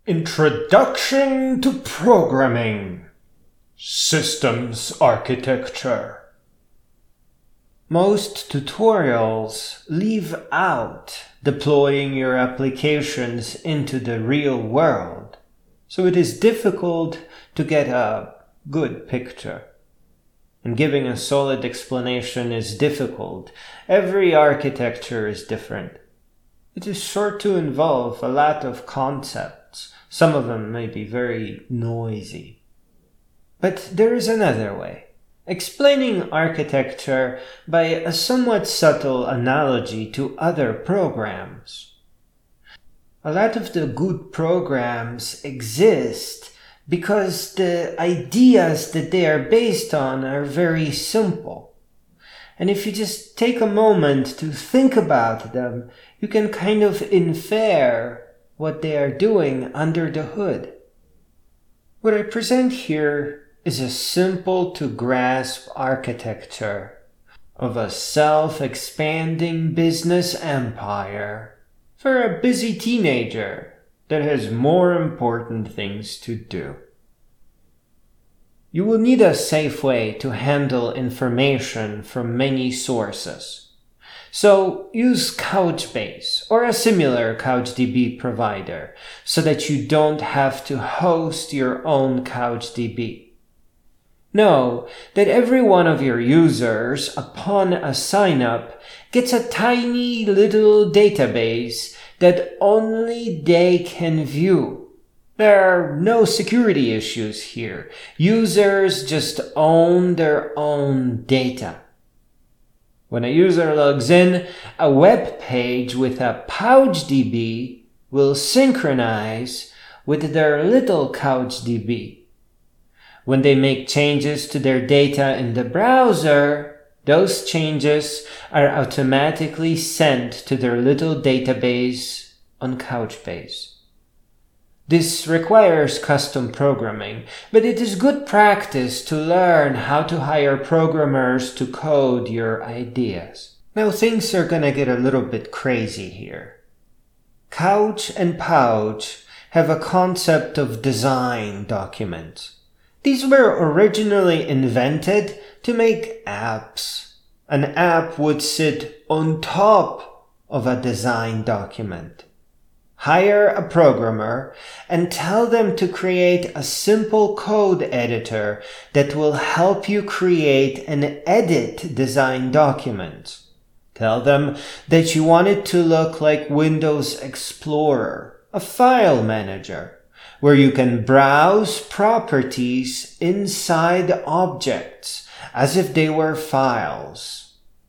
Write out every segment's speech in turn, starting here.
Introduction to Programming. Systems Architecture. Most tutorials leave out deploying your applications into the real world, so it is difficult to get a good picture. And giving a solid explanation is difficult. Every architecture is different. It is sure to involve a lot of concepts. Some of them may be very noisy. But there is another way, explaining architecture by a somewhat subtle analogy to other programs. A lot of the good programs exist because the ideas that they are based on are very simple. And if you just take a moment to think about them, you can kind of infer what they are doing under the hood. What I present here is a simple to grasp architecture of a self-expanding business empire for a busy teenager that has more important things to do. You will need a safe way to handle information from many sources. So use Couchbase or a similar CouchDB provider so that you don't have to host your own CouchDB. Know that every one of your users, upon a sign-up, gets a tiny little database that only they can view. There are no security issues here. Users just own their own data. When a user logs in, a web page with a PouchDB will synchronize with their little CouchDB. When they make changes to their data in the browser, those changes are automatically sent to their little database on Couchbase. This requires custom programming, but it is good practice to learn how to hire programmers to code your ideas. Now things are gonna get a little bit crazy here. Couch and Pouch have a concept of design documents. These were originally invented to make apps. An app would sit on top of a design document. Hire a programmer and tell them to create a simple code editor that will help you create and edit design documents. Tell them that you want it to look like Windows Explorer, a file manager, where you can browse properties inside objects as if they were files.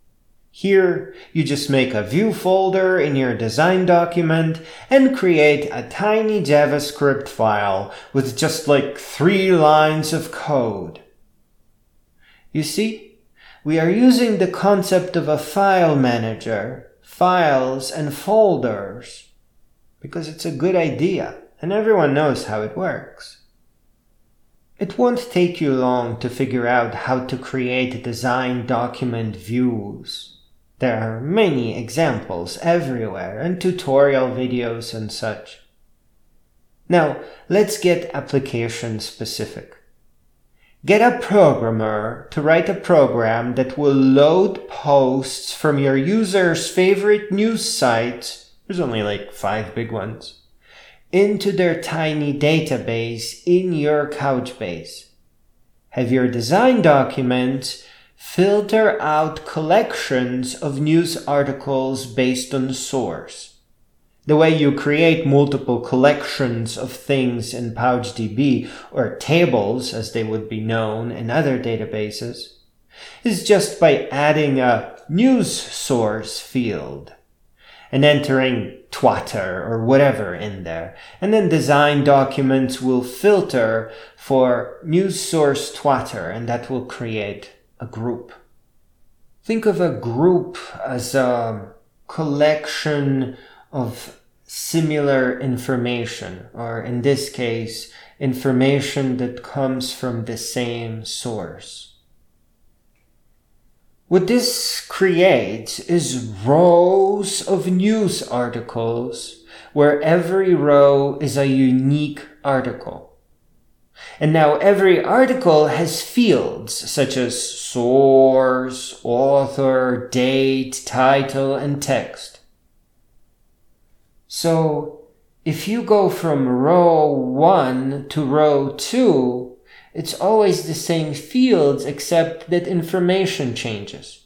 Here, you just make a view folder in your design document and create a tiny JavaScript file with just like 3 lines of code. You see, we are using the concept of a file manager, files and folders, because it's a good idea and everyone knows how it works. It won't take you long to figure out how to create design document views. There are many examples everywhere and tutorial videos and such. Now, let's get application specific. Get a programmer to write a program that will load posts from your user's favorite news sites, there's only like 5 big ones, into their tiny database in your Couchbase. Have your design documents filter out collections of news articles based on source. The way you create multiple collections of things in PouchDB, or tables as they would be known in other databases, is just by adding a news source field and entering Twitter or whatever in there. And then design documents will filter for news source Twitter, and that will create a group. Think of a group as a collection of similar information, or in this case, information that comes from the same source. What this creates is rows of news articles where every row is a unique article. And now every article has fields such as source, author, date, title, and text. So if you go from row 1 to row 2, it's always the same fields except that information changes.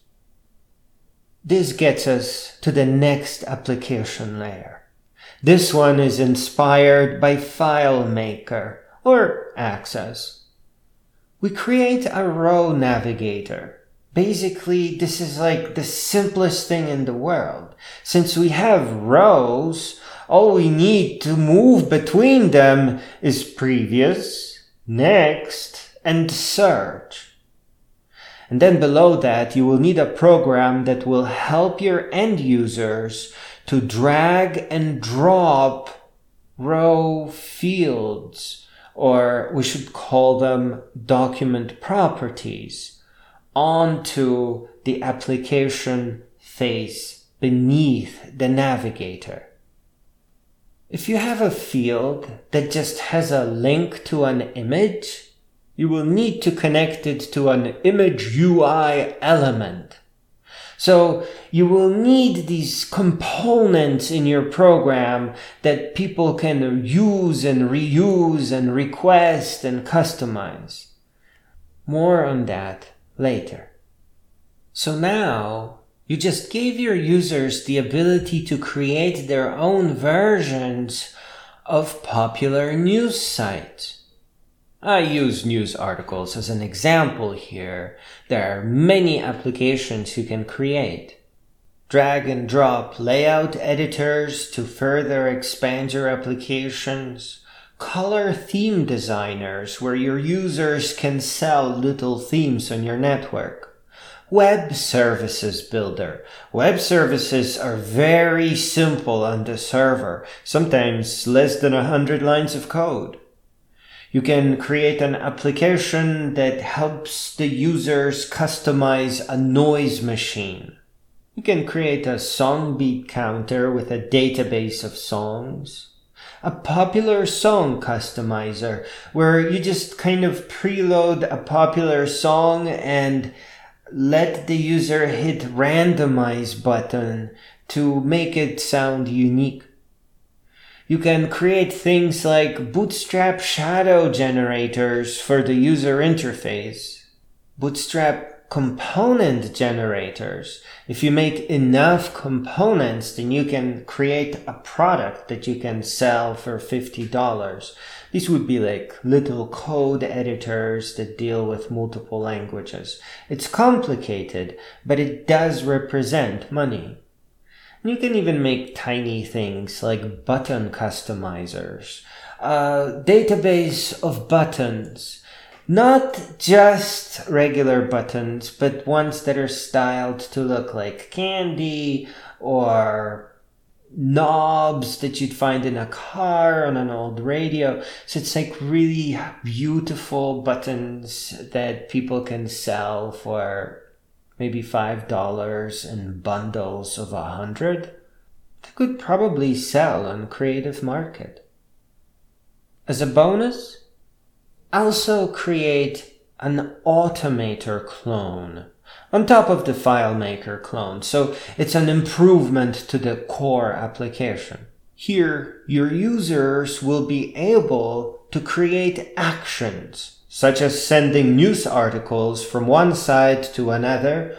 This gets us to the next application layer. This one is inspired by FileMaker or Access. We create a row navigator. Basically, this is like the simplest thing in the world. Since we have rows, all we need to move between them is previous, next, and search. And then below that, you will need a program that will help your end users to drag and drop row fields, or we should call them document properties, onto the application face beneath the navigator. If you have a field that just has a link to an image, you will need to connect it to an image UI element. So you will need these components in your program that people can use and reuse and request and customize. More on that later. So now you just gave your users the ability to create their own versions of popular news sites. I use news articles as an example here. There are many applications you can create. Drag and drop layout editors to further expand your applications. Color theme designers where your users can sell little themes on your network. Web services builder. Web services are very simple on the server, sometimes less than 100 lines of code. You can create an application that helps the users customize a noise machine. You can create a song beat counter with a database of songs. A popular song customizer where you just kind of preload a popular song and let the user hit randomize button to make it sound unique. You can create things like Bootstrap shadow generators for the user interface, Bootstrap component generators. If you make enough components, then you can create a product that you can sell for $50. These would be like little code editors that deal with multiple languages. It's complicated, but it does represent money. You can even make tiny things like button customizers, a database of buttons, not just regular buttons, but ones that are styled to look like candy or knobs that you'd find in a car on an old radio. So it's like really beautiful buttons that people can sell for maybe $5 in bundles of 100, they could probably sell on Creative Market. As a bonus, also create an Automator clone on top of the FileMaker clone, so it's an improvement to the core application. Here, your users will be able to create actions such as sending news articles from one site to another,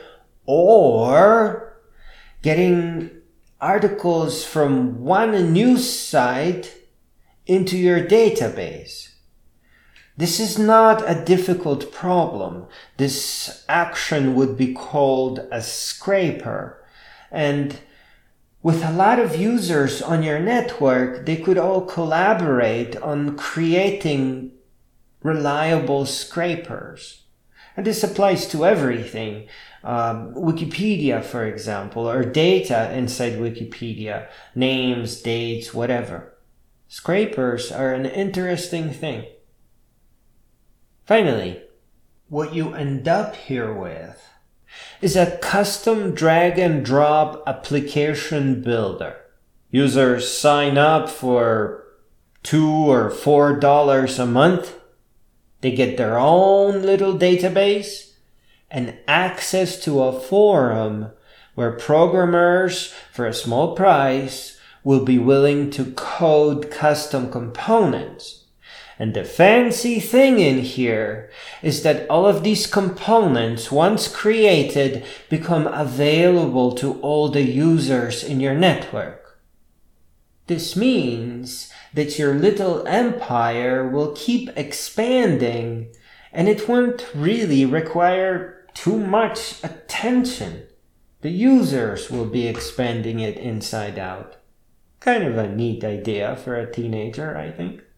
or getting articles from one news site into your database. This is not a difficult problem. This action would be called a scraper. And with a lot of users on your network, they could all collaborate on creating reliable scrapers. And this applies to everything. Wikipedia, for example, or data inside Wikipedia, names, dates, whatever. Scrapers are an interesting thing. Finally, what you end up here with is a custom drag and drop application builder. Users sign up for $2 or $4 a month. They get their own little database and access to a forum where programmers, for a small price, will be willing to code custom components. And the fancy thing in here is that all of these components, once created, become available to all the users in your network. This means that your little empire will keep expanding, and it won't really require too much attention. The users will be expanding it inside out. Kind of a neat idea for a teenager, I think.